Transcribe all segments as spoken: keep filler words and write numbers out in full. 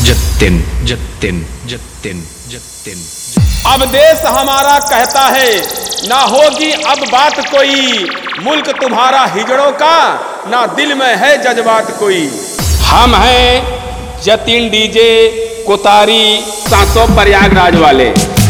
जतिन जतिन जतिन जतिन। अब देश हमारा कहता है ना होगी अब बात कोई, मुल्क तुम्हारा हिजड़ों का ना दिल में है जज्बात कोई। हम हैं जतिन डीजे कोतारी सांसों प्रयागराज वाले।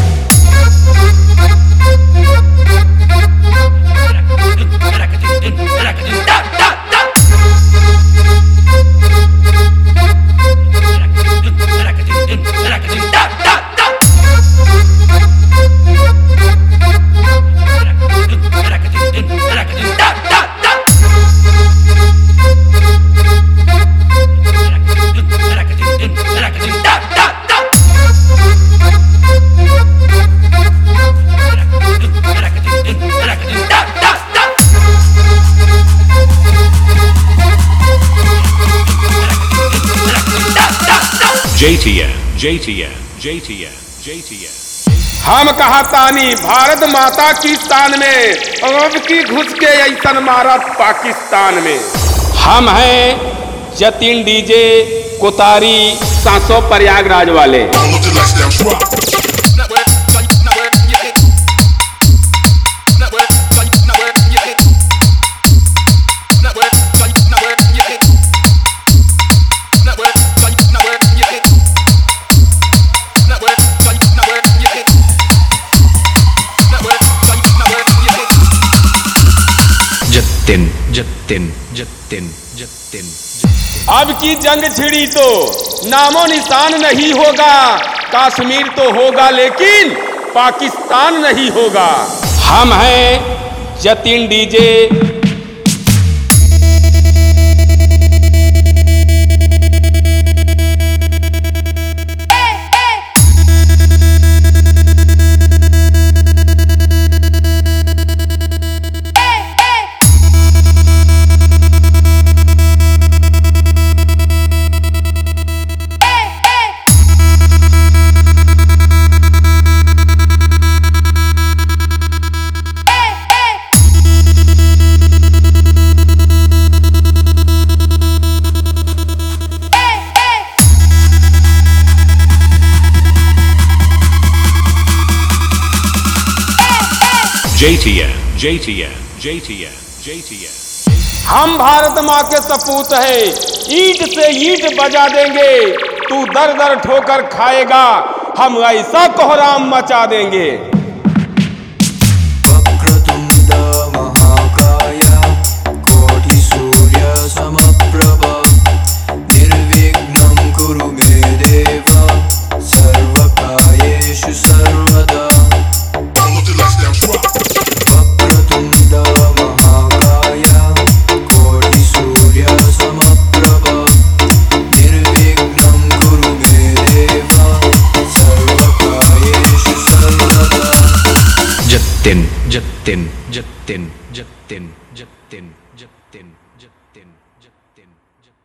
J T N, J T N, J T N, J T N। हम कहा तानी भारत माता की शान में, अब की घुस के ऐसन मारा पाकिस्तान में। हम हैं जतिन डीजे कोतारी सांसों प्रयागराज वाले। जतिन जतिन जतिन जतिन। अब की जंग छिड़ी तो नामो निशान नहीं होगा, कश्मीर तो होगा लेकिन पाकिस्तान नहीं होगा। हम हैं Jatin DJ J T N, J T N, J T N, J T N। हम भारत माँ के सपूत है, ईंट से ईंट बजा देंगे, तू दर दर ठोकर खाएगा, हम ऐसा कोहराम मचा देंगे। जतिन जतिन